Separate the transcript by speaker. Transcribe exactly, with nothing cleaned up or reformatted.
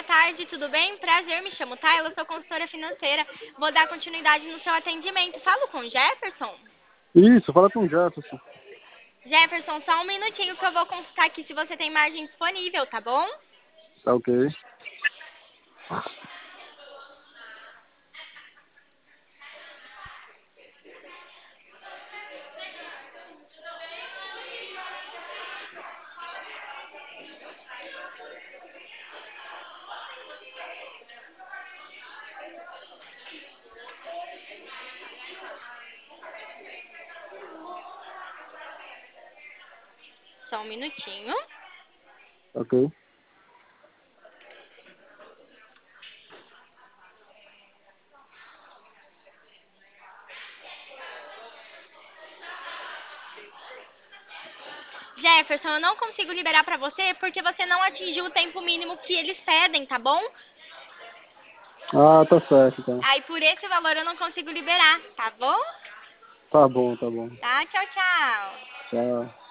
Speaker 1: boa tarde, tudo bem? Prazer, me chamo Tayla, sou consultora financeira. Vou dar continuidade no seu atendimento. Falo com o Jefferson?
Speaker 2: Isso, fala com o Jefferson.
Speaker 1: Jefferson, só um minutinho que eu vou consultar aqui se você tem margem disponível, tá bom?
Speaker 2: Tá ok.
Speaker 1: Só um minutinho.
Speaker 2: Ok.
Speaker 1: Jefferson, eu não consigo liberar pra você porque você não atingiu o tempo mínimo que eles pedem, tá bom?
Speaker 2: Ah, tá certo, então.
Speaker 1: Aí por esse valor eu não consigo liberar, tá bom?
Speaker 2: Tá bom, tá bom.
Speaker 1: Tá? Tchau, tchau.
Speaker 2: Tchau.